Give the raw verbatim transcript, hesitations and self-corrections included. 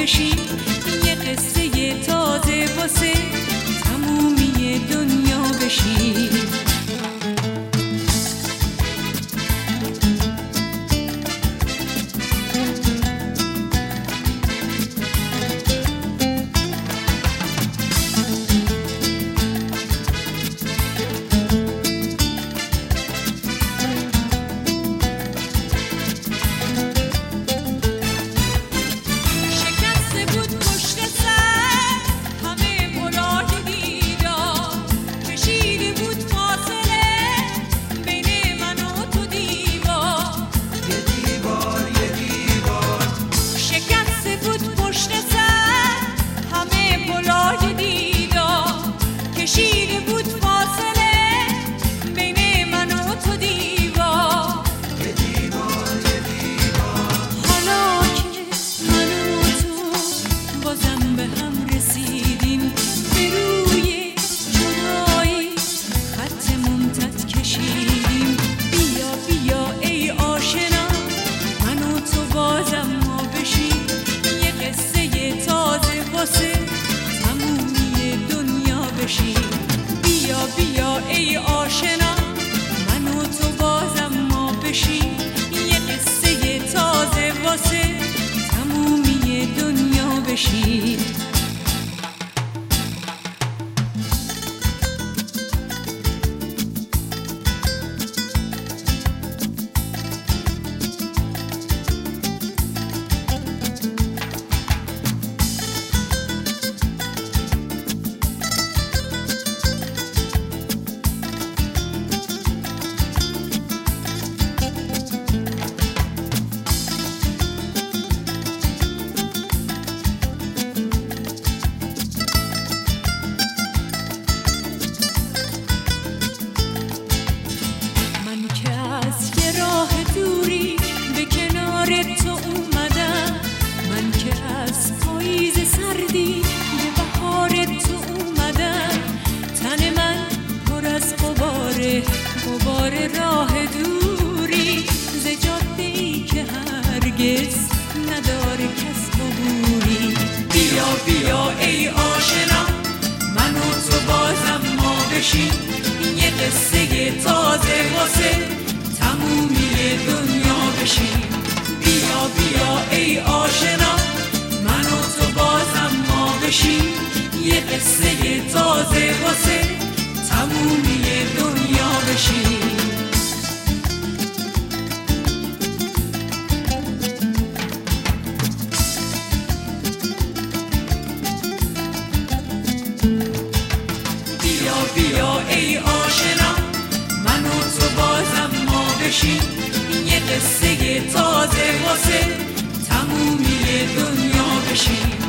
بشین، یه قصه تازه واسه تمومی دنیا بشین. بیا بیا ای آشنا، من و تو بازم ما بشیم، یه قصه تازه واسه تمومی دنیا بشیم. تو اومدم، من که از پاییز سردی به بهار تو اومدم، تن من پر از غباره، غبار راه دوری، ز جاده‌ای که هرگز نداره کس عبوری. بیا بیا ای آشنا، من و تو بازم ما بشیم، یه قصه تازه واسه تمومی دنیا بشیم. بیا بیا ای آشنا، من و تو بازم ما بشیم، یه قصه تازه واسه تمومی دنیا بشیم. بیا بیا ای آشنا، من و تو بازم ما بشیم، یه قصه تازه واسه تمومی دنیا بشیم.